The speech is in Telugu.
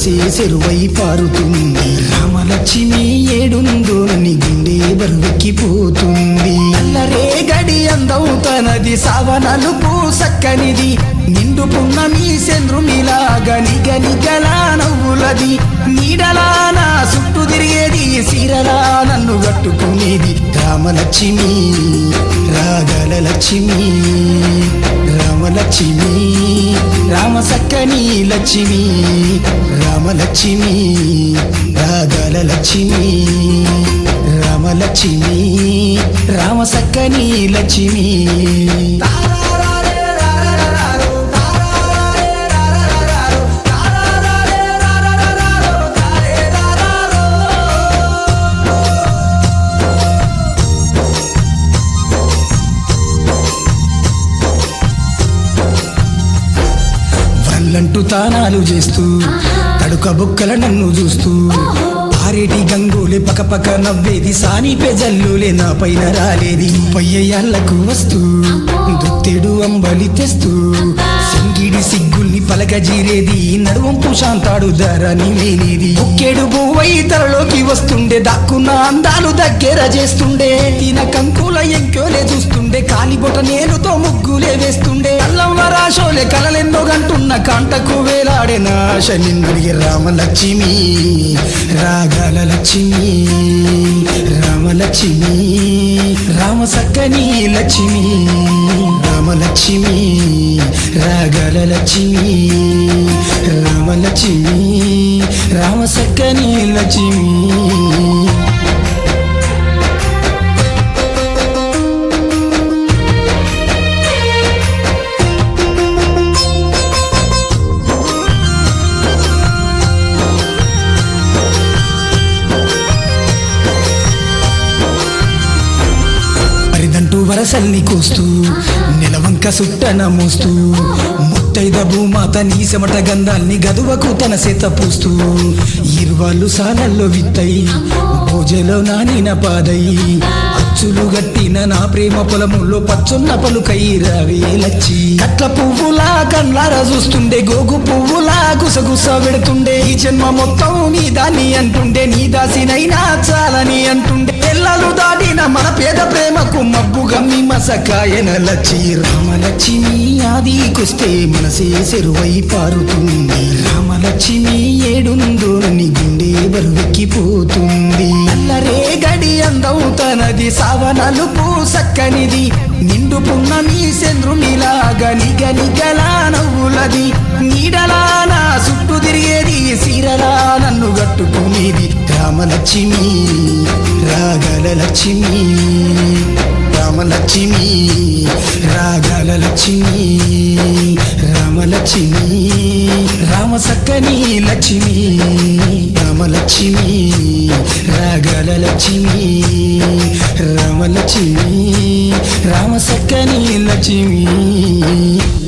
మనసే చెరువై పారుతుంది. రామలక్ష్మి ఏడుందో నీ గుండె బరువెక్కిపోతుంది. అల్లరే గడి అందం తనది సావనలుపు సక్కనిది. నిండు పున్నమి చంద్రునిలాగా నిగనిగలా నవ్వులది. నీడలా నా చుట్టూ తిరిగేది, సీరలా నన్ను కట్టుకునేది. రామలక్ష్మి రాగల లక్ష్మి, రామలక్ష్మి రామ సక్కని లక్ష్మి, రామలక్ష్మి రాగల లక్ష్మి, రామలక్ష్మి రామ సక్కని లక్ష్మి. లంటూ తానాలు చేస్తూ తడుక బుక్కల నన్ను చూస్తూ ఆరేటి గంగోలే పకపక నవ్వేది. సానిపే జల్లులే నా పైన రాలేది. పయ్యయాళ్లకు వస్తూ దుత్తెడు అంబలి తెస్తూ సంగిడి సిగ్గుల్ని పలకజీరేది. నడువంపు శాంతాడు ధరని లేనిది. ఒక్కేడు బువ్వై తలలోకి వస్తుండే, దాక్కున్న అందాలు దగ్గర చేస్తుండే. తిన కంకుల ఎంక్యోలే చూస్తుండే, కాలిబొట నేలుతో ముగ్గులే వేస్తుండే. అల్లంలో రాశోలే కలలెన్నో గంటున్న కాంటకు వేలాడే నాశ నిన్నడిగే. రామలక్ష్మి రాగల లక్ష్మి, రామలక్ష్మి రామ సక్కని లక్ష్మి, రామలక్ష్మి రాగల లక్ష్మి, రామలక్ష్మి రామ సక్కని లక్ష్మి. వరసల్ని కోస్తూ నెలవంక సుట్టన మోస్తూ ముత్తైద భూమాత నీ చెమట గంధాల్ని గదువకు తన చేత పూస్తూ ఇరువాళ్ళు సాలల్లో విత్తై భోజలో నానిన పాదై అచ్చులు గట్టిన నా ప్రేమ పొలముల్లో పచ్చున్న పలుకై రావే లచ్చి. కట్ల పువ్వులా కళ్ళారా చూస్తుండే, గోగు పువ్వులా గుసగుస పెడుతుండే. ఈ జన్మ మొత్తం నీ దాన్ని అంటుండే, నీ దాసినైనా చాలని అంటుండే. ఎల్లలు దాటిన మన పేద ప్రేమకు మబ్బు గమ్మి మసకాయన లచ్చి. రామలక్ష్మి ఆదికొస్తే మనసే చెరువై పారుతుంది. రామలక్ష్మి ఏడుందో నీ గుండె బరువెక్కిపోతుంది. అల్లరే గడి అందం తనది సావనలుపు సక్కనిది. నిండు పున్నమి చంద్రునిలాగా నిగనిగలా నవ్వులది. నీడలా నా చుట్టూ తిరిగేది, సీరలా నన్ను కట్టుకునేది. రామలక్ష్మి రాగల లక్ష్మి, రామలక్ష్మి రాగల లక్ష్మి, రామలక్ష్మి రామ సక్కని లక్ష్మి, రామలక్ష్మి రాగల లక్ష్మి, రామలక్ష్మి రామ సక్కని లక్ష్మి.